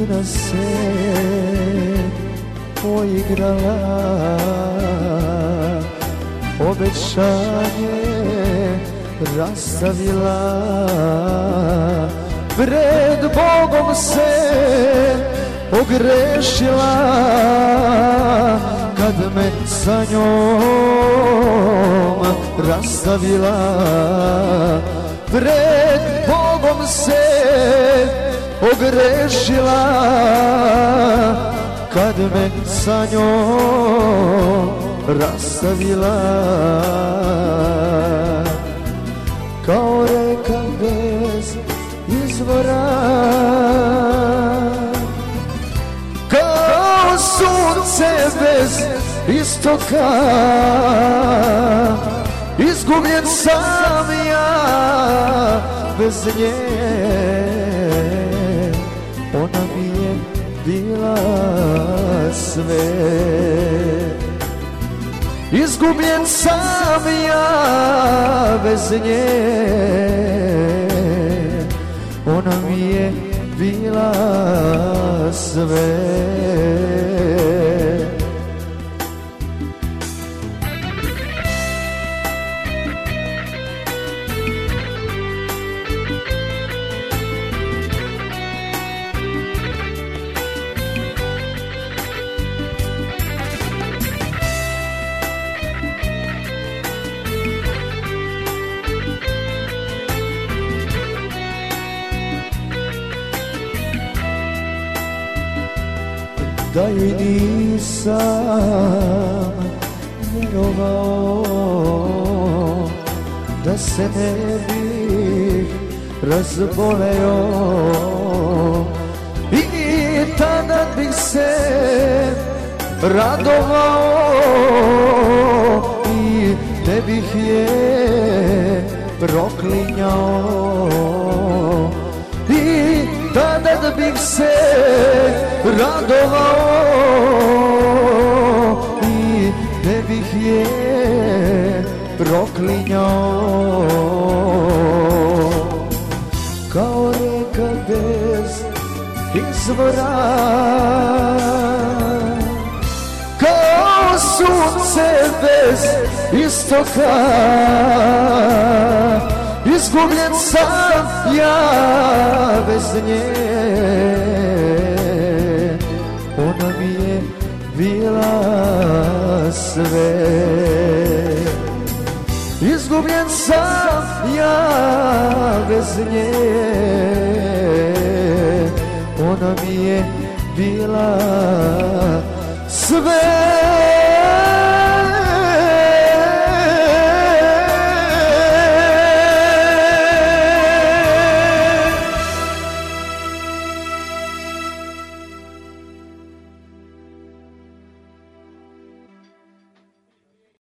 Sudbina se poigrala, obećanje rastavila, pred Bogom se ogrešila, kad me sa njom rastavila. Pred Bogom se ogrešila, kad me sa njom rastavila. Kao reka bez izvora, kao sunce bez istoka, izgubljen sam ja bez nje. Ona mi je bila sve, izgubljen sam ja bez nje. Ona mi je bila sve. Da joj nisam vjerovao, da se ne bih razboleo, i tada bih se radovao i ne bih je proklinjao. I tada bih se radovao i ne bih je proklinjao. Kao reka bez izvora, kao sunce bez istoka, izgubljen sam ja bez nje. Ona mi je bila sve, izgubljen sam ja bez nje. Ona mi je bila sve.